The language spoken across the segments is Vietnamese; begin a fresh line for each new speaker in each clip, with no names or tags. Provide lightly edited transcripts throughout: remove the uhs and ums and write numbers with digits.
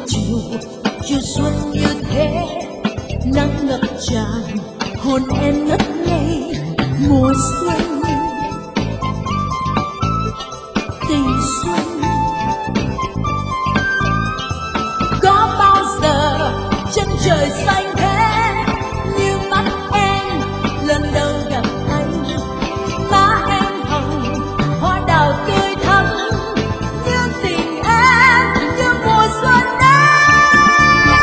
chiều, chiều xuân như thế, nắng ngập tràn hồn em ngất ngây. Mùa xuân tình xuân, có bao giờ chân trời xanh thế như mắt em lần đầu gặp anh. Má em hồng hoa đào tươi thắm như tình em, như mùa xuân đến.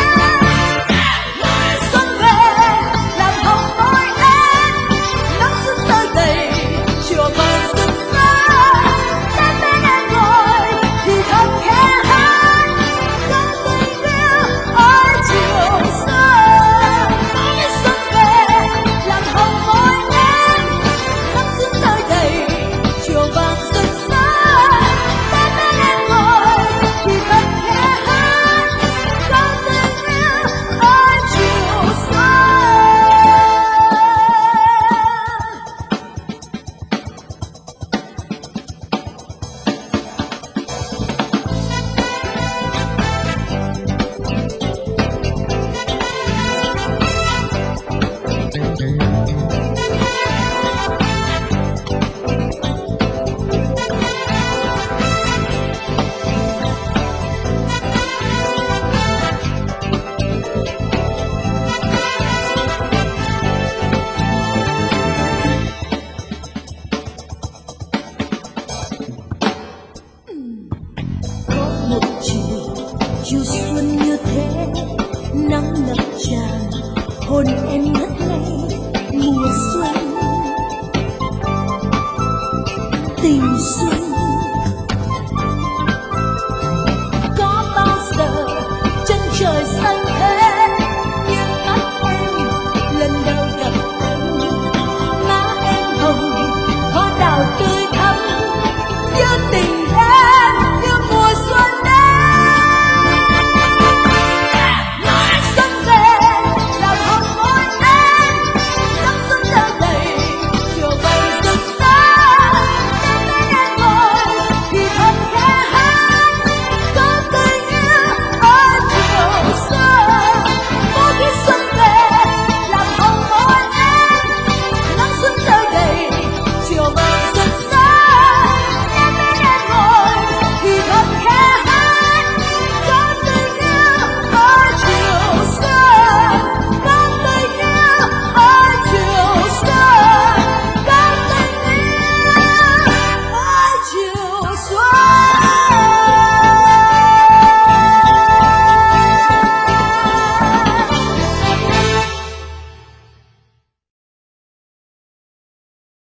Xuân về làm hồng môi em, nắng xuân tới đầy chùa vàng rực rỡ. Đến bên em ngồi thì thầm khẽ hát câu tình yêu ở chiều xuân. Xuân về làm hồng môi em, nắng xuân tới đầy chùa vàng rực rỡ. Đến bên em ngồi thì thầm khẽ hát câu tình yêu ở chiều xuân. Có một chiều, chiều xuân như thế, nắng ngập tràn hồn em ngất